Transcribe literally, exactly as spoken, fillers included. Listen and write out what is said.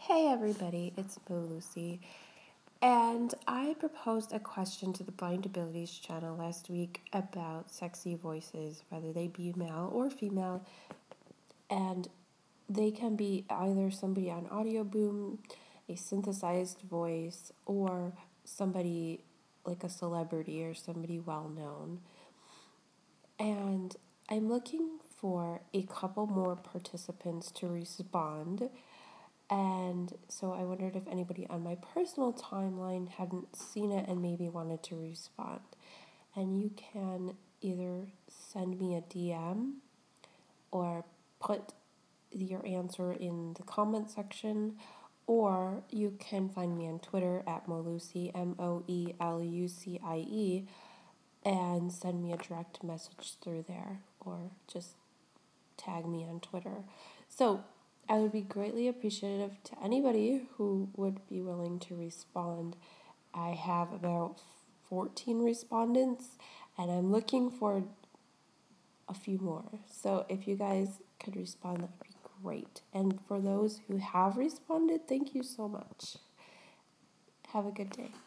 Hey everybody, it's Mo Lucy, and I proposed a question to the Blind Abilities channel last week about sexy voices, whether they be male or female, and they can be either somebody on Audio Boom, a synthesized voice, or somebody like a celebrity or somebody well known. And I'm looking for a couple more participants to respond. And so I wondered if anybody on my personal timeline hadn't seen it and maybe wanted to respond. And you can either send me a D M or put your answer in the comment section, or you can find me on Twitter at Moelucie, M O E L U C I E, and send me a direct message through there, or just tag me on Twitter. So I would be greatly appreciative to anybody who would be willing to respond. I have about fourteen respondents, and I'm looking for a few more. So if you guys could respond, that would be great. And for those who have responded, thank you so much. Have a good day.